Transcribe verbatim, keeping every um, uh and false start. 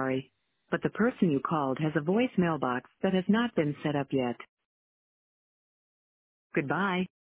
sorry, but the person you called has a voice mailbox that has not been set up yet. Goodbye.